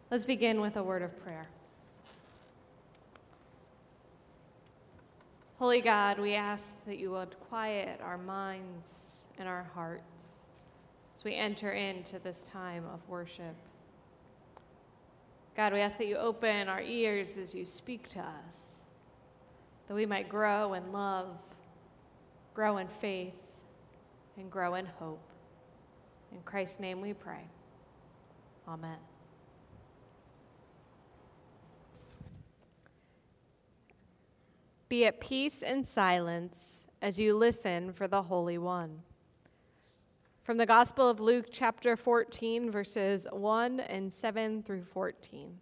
Let's begin with a word of prayer. Holy God, we ask that you would quiet our minds and our hearts as we enter into this time of worship. God, we ask that you open our ears as you speak to us, that we might grow in love, grow in faith, and grow in hope. In Christ's name we pray. Amen. Be at peace and silence as you listen for the Holy One. From the Gospel of Luke, chapter 14, verses 1 and 7 through 14.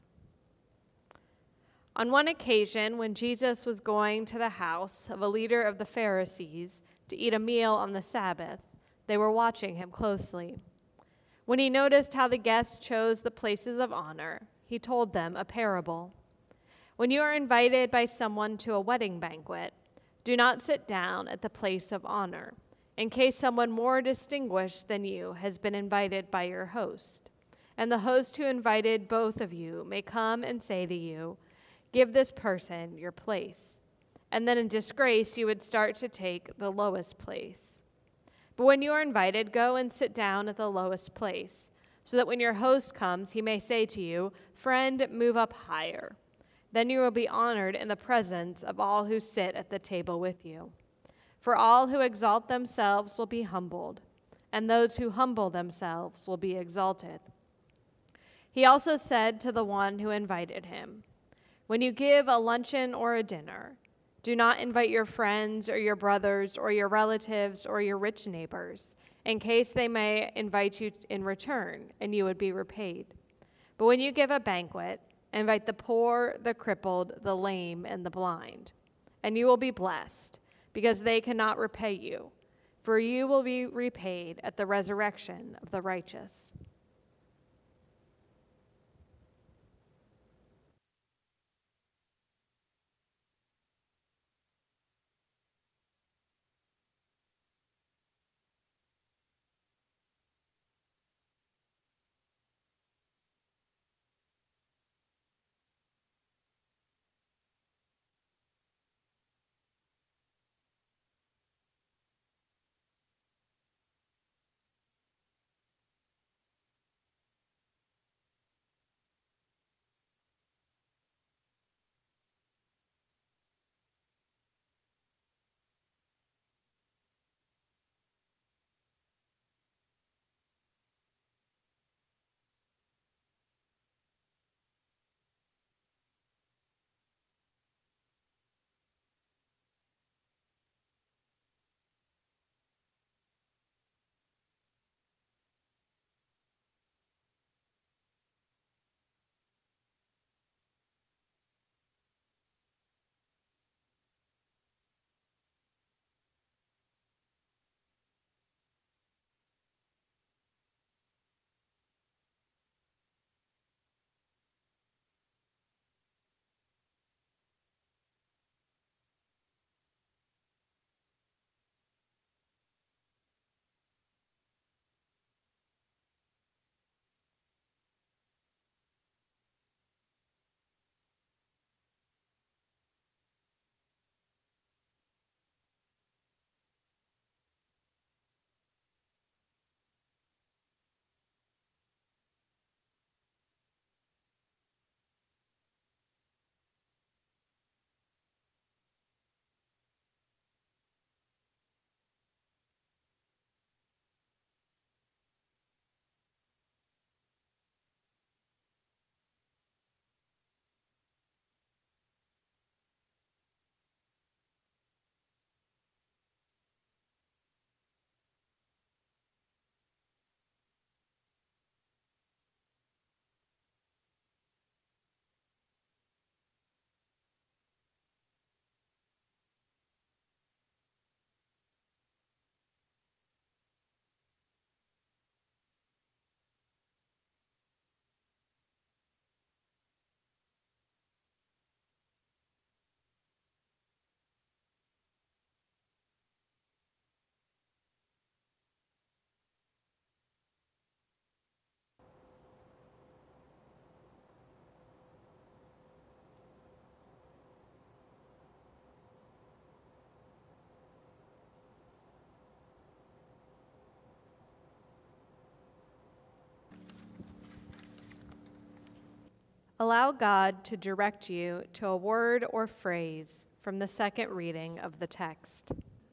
On one occasion, when Jesus was going to the house of a leader of the Pharisees to eat a meal on the Sabbath, they were watching him closely. When he noticed how the guests chose the places of honor, he told them a parable. When you are invited by someone to a wedding banquet, do not sit down at the place of honor, in case someone more distinguished than you has been invited by your host. And the host who invited both of you may come and say to you, "Give this person your place." And then in disgrace you would start to take the lowest place. But when you are invited, go and sit down at the lowest place, so that when your host comes, he may say to you, "Friend, move up higher." Then you will be honored in the presence of all who sit at the table with you. For all who exalt themselves will be humbled, and those who humble themselves will be exalted. He also said to the one who invited him, "When you give a luncheon or a dinner, do not invite your friends or your brothers or your relatives or your rich neighbors, in case they may invite you in return and you would be repaid. But when you give a banquet, invite the poor, the crippled, the lame, and the blind, and you will be blessed, because they cannot repay you, for you will be repaid at the resurrection of the righteous." Allow God to direct you to a word or phrase from the second reading of the text.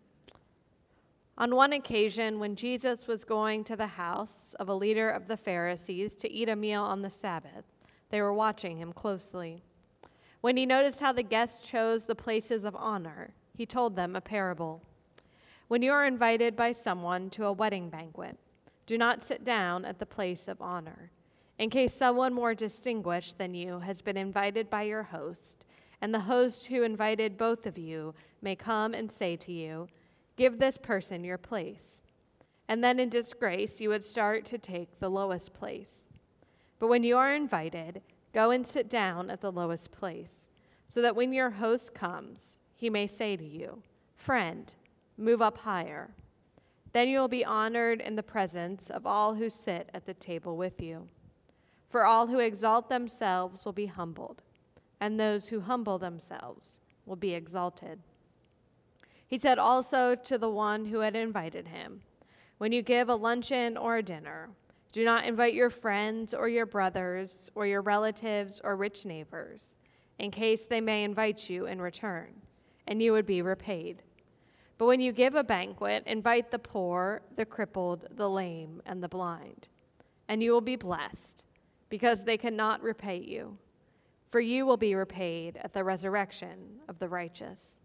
On one occasion, when Jesus was going to the house of a leader of the Pharisees to eat a meal on the Sabbath, they were watching him closely. When he noticed how the guests chose the places of honor, he told them a parable. When you are invited by someone to a wedding banquet, do not sit down at the place of honor, in case someone more distinguished than you has been invited by your host, and the host who invited both of you may come and say to you, "Give this person your place." And then in disgrace you would start to take the lowest place. But when you are invited, go and sit down at the lowest place, so that when your host comes, he may say to you, "Friend, move up higher." Then you will be honored in the presence of all who sit at the table with you. For all who exalt themselves will be humbled, and those who humble themselves will be exalted. He said also to the one who had invited him, "When you give a luncheon or a dinner, do not invite your friends or your brothers or your relatives or rich neighbors, in case they may invite you in return, and you would be repaid. But when you give a banquet, invite the poor, the crippled, the lame, and the blind, and you will be blessed, because they cannot repay you, for you will be repaid at the resurrection of the righteous."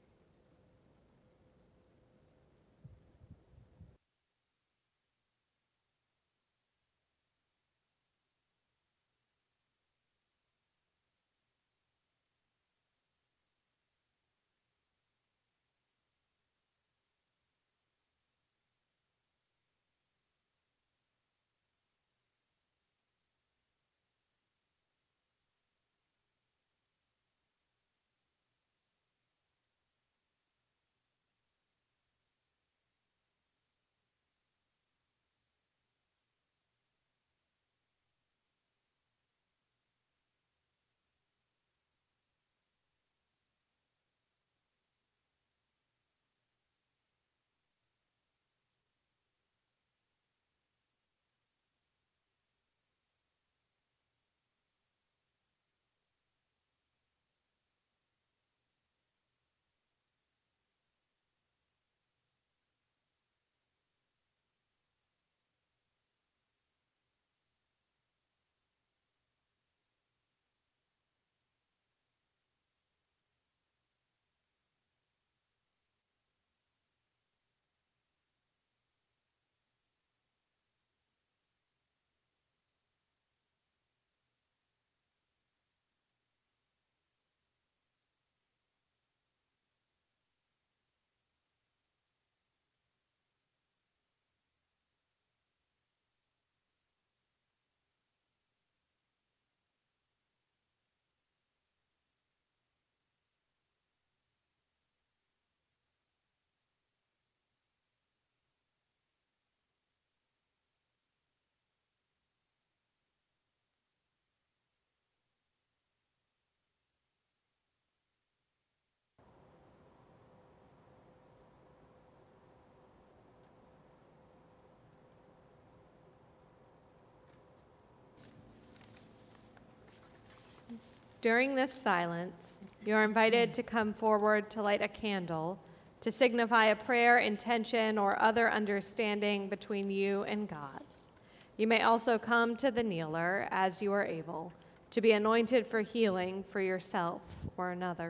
During this silence, you are invited to come forward to light a candle to signify a prayer, intention, or other understanding between you and God. You may also come to the kneeler as you are able to be anointed for healing for yourself or another.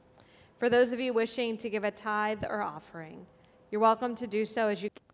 For those of you wishing to give a tithe or offering, you're welcome to do so as you can.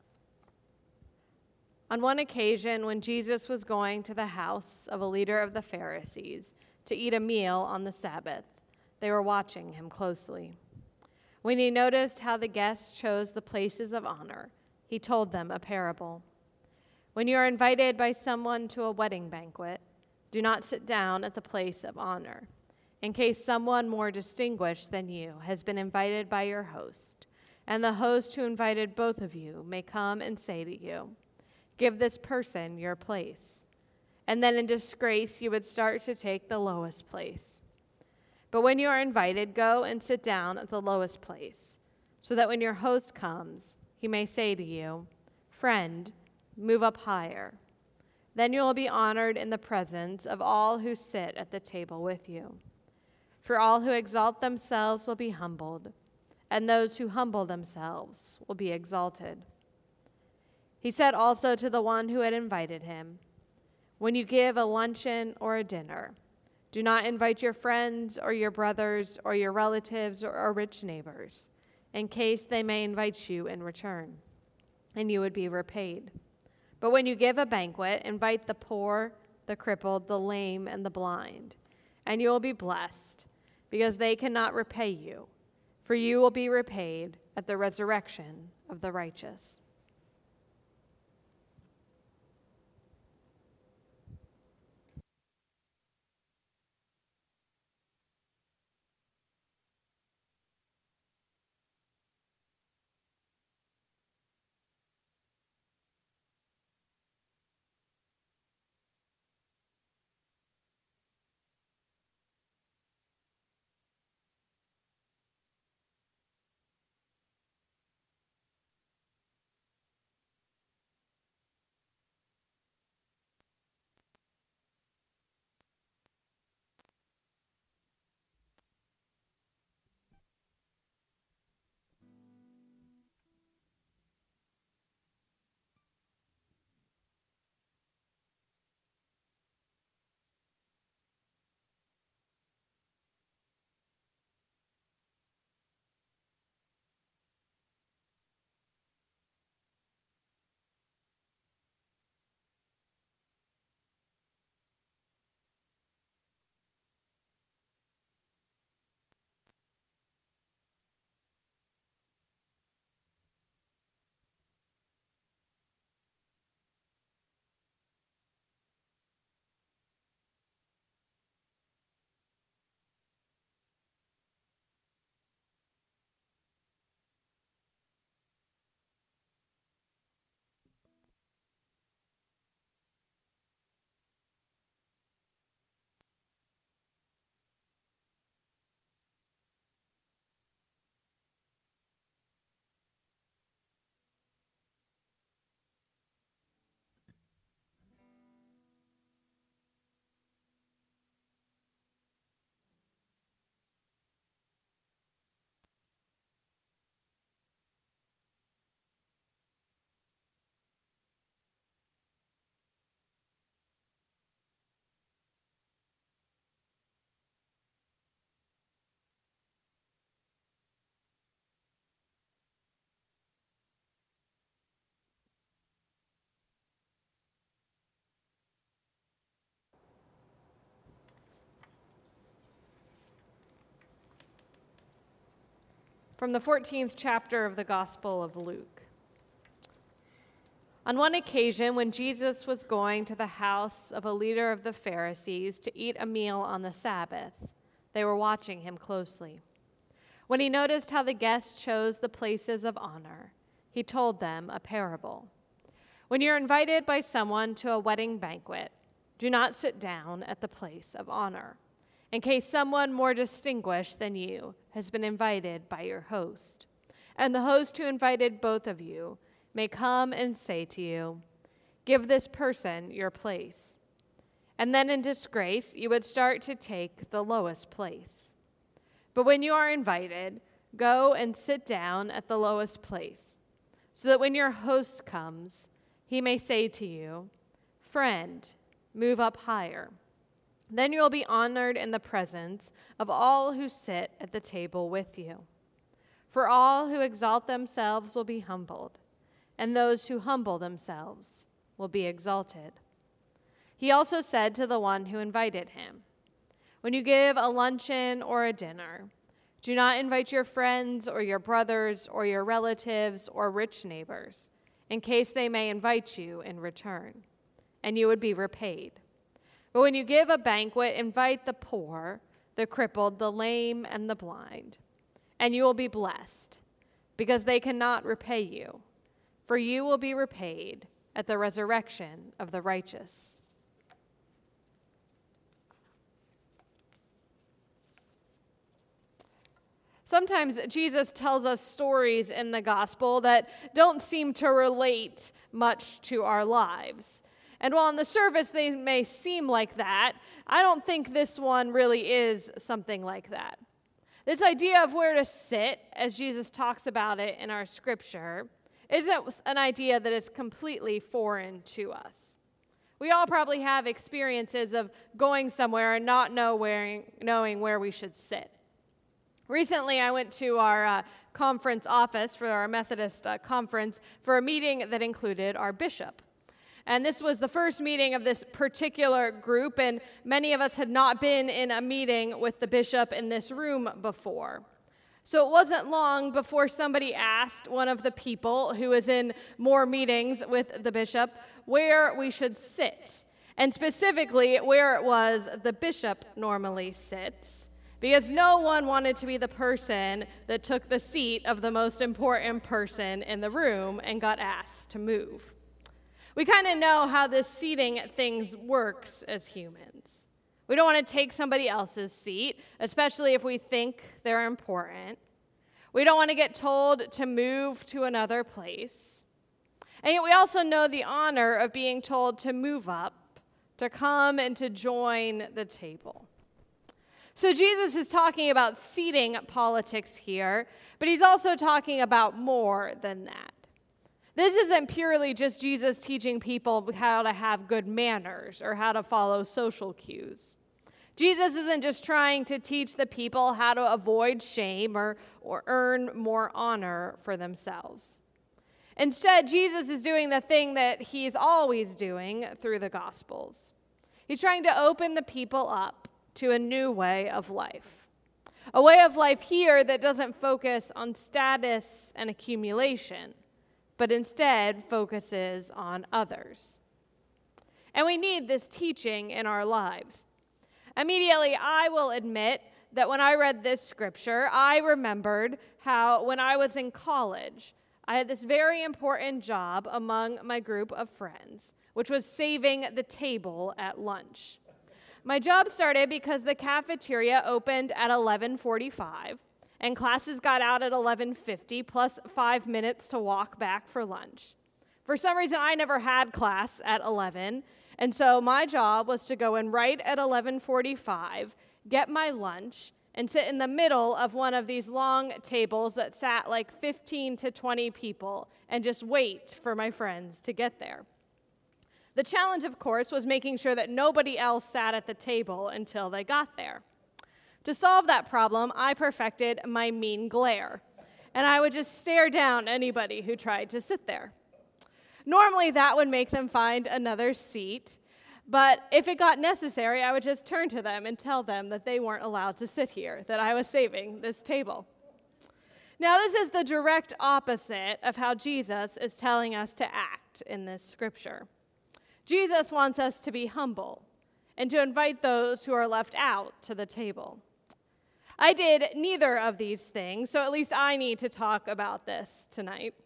On one occasion, when Jesus was going to the house of a leader of the Pharisees to eat a meal on the Sabbath, they were watching him closely. When he noticed how the guests chose the places of honor, he told them a parable. When you are invited by someone to a wedding banquet, do not sit down at the place of honor, in case someone more distinguished than you has been invited by your host, and the host who invited both of you may come and say to you, "Give this person your place." And then in disgrace you would start to take the lowest place. But when you are invited, go and sit down at the lowest place, so that when your host comes, he may say to you, "Friend, move up higher." Then you will be honored in the presence of all who sit at the table with you. For all who exalt themselves will be humbled, and those who humble themselves will be exalted." He said also to the one who had invited him, "When you give a luncheon or a dinner, do not invite your friends or your brothers or your relatives or rich neighbors, in case they may invite you in return, and you would be repaid. But when you give a banquet, invite the poor, the crippled, the lame, and the blind, and you will be blessed, because they cannot repay you, for you will be repaid at the resurrection of the righteous." From the 14th chapter of the Gospel of Luke. On one occasion, when Jesus was going to the house of a leader of the Pharisees to eat a meal on the Sabbath, they were watching him closely. When he noticed how the guests chose the places of honor, he told them a parable. "When you're invited by someone to a wedding banquet, do not sit down at the place of honor, in case someone more distinguished than you has been invited by your host. And the host who invited both of you may come and say to you, 'Give this person your place.' And then in disgrace, you would start to take the lowest place. But when you are invited, go and sit down at the lowest place, so that when your host comes, he may say to you, 'Friend, move up higher.' Then you will be honored in the presence of all who sit at the table with you. For all who exalt themselves will be humbled, and those who humble themselves will be exalted." He also said to the one who invited him, "When you give a luncheon or a dinner, do not invite your friends or your brothers or your relatives or rich neighbors, in case they may invite you in return, and you would be repaid. But when you give a banquet, invite the poor, the crippled, the lame, and the blind, and you will be blessed, because they cannot repay you, for you will be repaid at the resurrection of the righteous." Sometimes Jesus tells us stories in the gospel that don't seem to relate much to our lives. And while on the surface they may seem like that, I don't think this one really is something like that. This idea of where to sit, as Jesus talks about it in our scripture, isn't an idea that is completely foreign to us. We all probably have experiences of going somewhere and not knowing where we should sit. Recently, I went to our conference office for our Methodist conference for a meeting that included our bishop. And this was the first meeting of this particular group, and many of us had not been in a meeting with the bishop in this room before. So it wasn't long before somebody asked one of the people who was in more meetings with the bishop where we should sit, and specifically where it was the bishop normally sits, because no one wanted to be the person that took the seat of the most important person in the room and got asked to move. We kind of know how this seating things works as humans. We don't want to take somebody else's seat, especially if we think they're important. We don't want to get told to move to another place. And yet we also know the honor of being told to move up, to come and to join the table. So Jesus is talking about seating politics here, but he's also talking about more than that. This isn't purely just Jesus teaching people how to have good manners or how to follow social cues. Jesus isn't just trying to teach the people how to avoid shame or earn more honor for themselves. Instead, Jesus is doing the thing that he's always doing through the Gospels. He's trying to open the people up to a new way of life. A way of life here that doesn't focus on status and accumulation, but instead focuses on others. And we need this teaching in our lives. Immediately, I will admit that when I read this scripture, I remembered how when I was in college, I had this very important job among my group of friends, which was saving the table at lunch. My job started because the cafeteria opened at 11:45, and classes got out at 11:50, plus 5 minutes to walk back for lunch. For some reason, I never had class at 11, and so my job was to go in right at 11:45, get my lunch, and sit in the middle of one of these long tables that sat like 15 to 20 people and just wait for my friends to get there. The challenge, of course, was making sure that nobody else sat at the table until they got there. To solve that problem, I perfected my mean glare, and I would just stare down anybody who tried to sit there. Normally, that would make them find another seat, but if it got necessary, I would just turn to them and tell them that they weren't allowed to sit here, that I was saving this table. Now, this is the direct opposite of how Jesus is telling us to act in this scripture. Jesus wants us to be humble and to invite those who are left out to the table. I did neither of these things, so at least I need to talk about this tonight.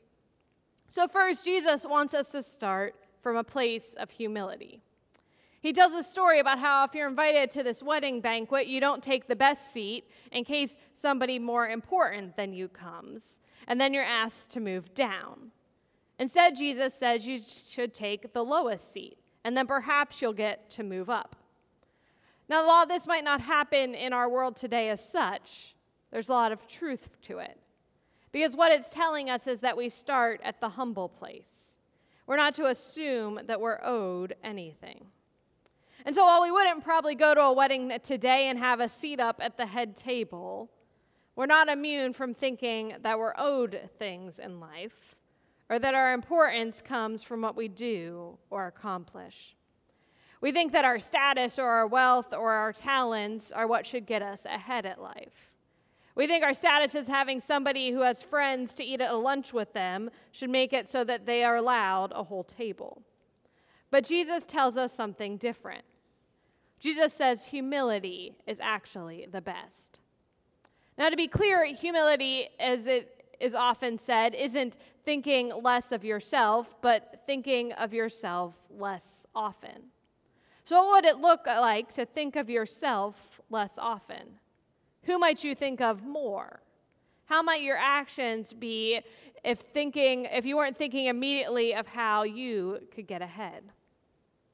So first, Jesus wants us to start from a place of humility. He tells a story about how if you're invited to this wedding banquet, you don't take the best seat in case somebody more important than you comes, and then you're asked to move down. Instead, Jesus says you should take the lowest seat, and then perhaps you'll get to move up. Now, while this might not happen in our world today as such, there's a lot of truth to it. Because what it's telling us is that we start at the humble place. We're not to assume that we're owed anything. And so while we wouldn't probably go to a wedding today and have a seat up at the head table, we're not immune from thinking that we're owed things in life, or that our importance comes from what we do or accomplish. We think that our status or our wealth or our talents are what should get us ahead at life. We think our status as having somebody who has friends to eat at a lunch with them should make it so that they are allowed a whole table. But Jesus tells us something different. Jesus says humility is actually the best. Now, to be clear, humility, as it is often said, isn't thinking less of yourself, but thinking of yourself less often. So what would it look like to think of yourself less often? Who might you think of more? How might your actions be if you weren't thinking immediately of how you could get ahead?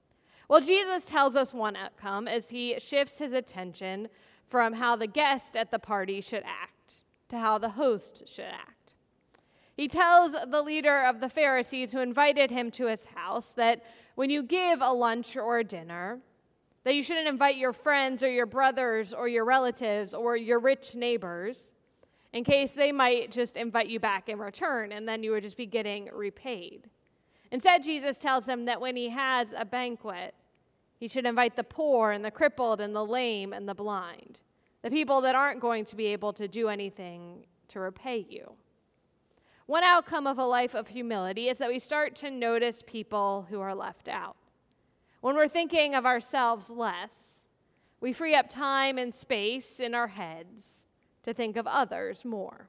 Well, Jesus tells us one outcome as he shifts his attention from how the guest at the party should act to how the host should act. He tells the leader of the Pharisees who invited him to his house that when you give a lunch or a dinner, that you shouldn't invite your friends or your brothers or your relatives or your rich neighbors in case they might just invite you back in return and then you would just be getting repaid. Instead, Jesus tells him that when he has a banquet, he should invite the poor and the crippled and the lame and the blind, the people that aren't going to be able to do anything to repay you. One outcome of a life of humility is that we start to notice people who are left out. When we're thinking of ourselves less, we free up time and space in our heads to think of others more.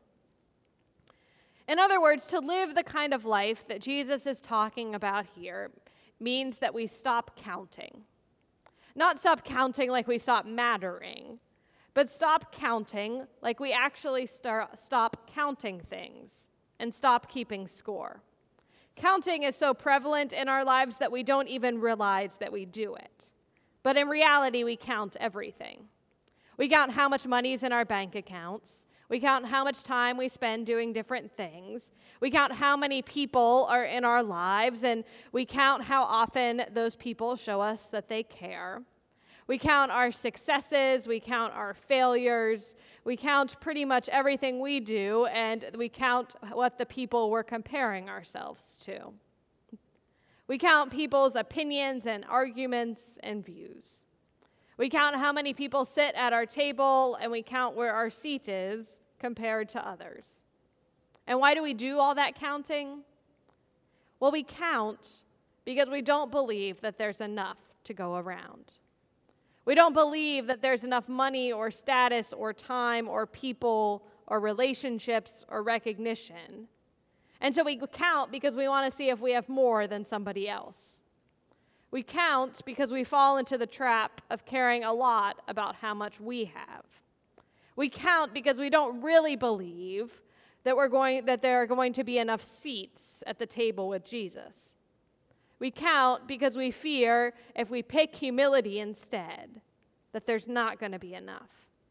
In other words, to live the kind of life that Jesus is talking about here means that we stop counting. Not stop counting like we stop mattering, but stop counting like we actually stop counting things and stop keeping score. Counting is so prevalent in our lives that we don't even realize that we do it. But in reality, we count everything. We count how much money is in our bank accounts. We count how much time we spend doing different things. We count how many people are in our lives, and we count how often those people show us that they care. We count our successes, we count our failures, we count pretty much everything we do, and we count what the people we're comparing ourselves to. We count people's opinions and arguments and views. We count how many people sit at our table, and we count where our seat is compared to others. And why do we do all that counting? Well, we count because we don't believe that there's enough to go around. We don't believe that there's enough money or status or time or people or relationships or recognition. And so we count because we want to see if we have more than somebody else. We count because we fall into the trap of caring a lot about how much we have. We count because we don't really believe that there are going to be enough seats at the table with Jesus. We count because we fear if we pick humility instead, that there's not going to be enough.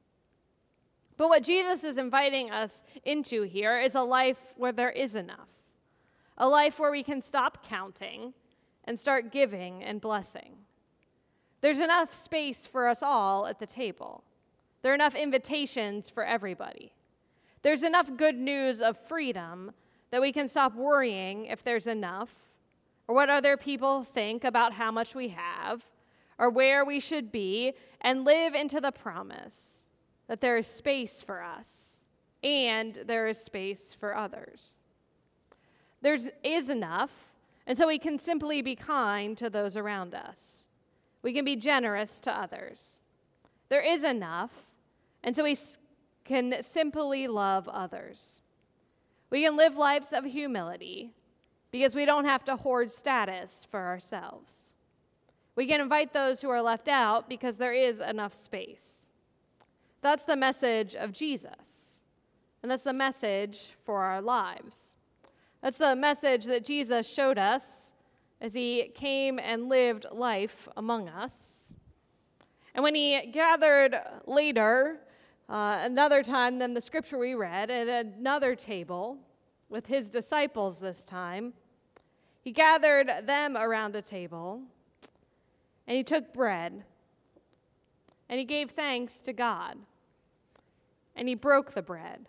But what Jesus is inviting us into here is a life where there is enough. A life where we can stop counting and start giving and blessing. There's enough space for us all at the table. There are enough invitations for everybody. There's enough good news of freedom that we can stop worrying if there's enough, or what other people think about how much we have, or where we should be, and live into the promise that there is space for us, and there is space for others. There is enough, and so we can simply be kind to those around us. We can be generous to others. There is enough, and so we can simply love others. We can live lives of humility, because we don't have to hoard status for ourselves. We can invite those who are left out because there is enough space. That's the message of Jesus, and that's the message for our lives. That's the message that Jesus showed us as he came and lived life among us. And when he gathered later, another time than the scripture we read, at another table with his disciples this time, he gathered them around a table, and he took bread, and he gave thanks to God, and he broke the bread.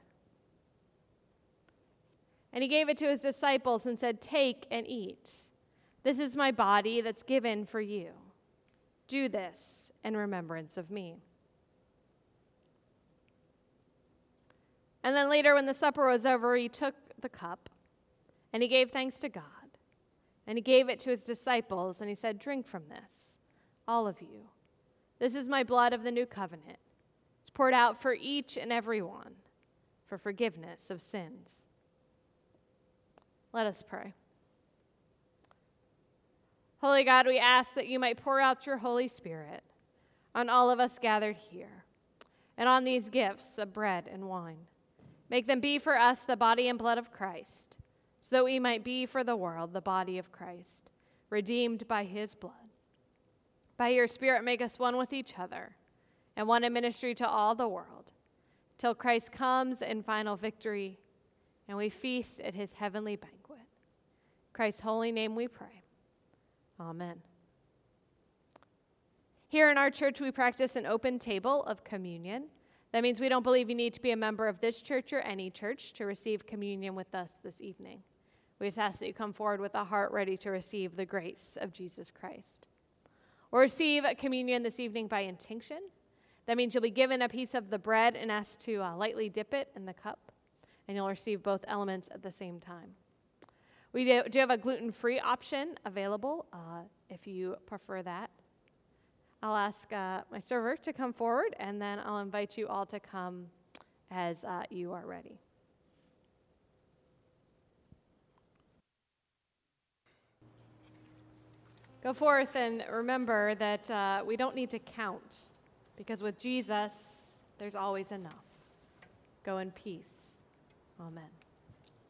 And he gave it to his disciples and said, "Take and eat. This is my body that's given for you. Do this in remembrance of me." And then later when the supper was over, he took the cup, and he gave thanks to God. And he gave it to his disciples, and he said, "Drink from this, all of you. This is my blood of the new covenant. It's poured out for each and every one for forgiveness of sins." Let us pray. Holy God, we ask that you might pour out your Holy Spirit on all of us gathered here and on these gifts of bread and wine. Make them be for us the body and blood of Christ, so that we might be for the world the body of Christ, redeemed by his blood. By your Spirit, make us one with each other and one in ministry to all the world, till Christ comes in final victory and we feast at his heavenly banquet. In Christ's holy name we pray. Amen. Here in our church, we practice an open table of communion. That means we don't believe you need to be a member of this church or any church to receive communion with us this evening. We just ask that you come forward with a heart ready to receive the grace of Jesus Christ. We'll receive communion this evening by intinction. That means you'll be given a piece of the bread and asked to lightly dip it in the cup, and you'll receive both elements at the same time. We do have a gluten-free option available if you prefer that. I'll ask my server to come forward, and then I'll invite you all to come as you are ready. Go forth and remember that we don't need to count, because with Jesus, there's always enough. Go in peace. Amen.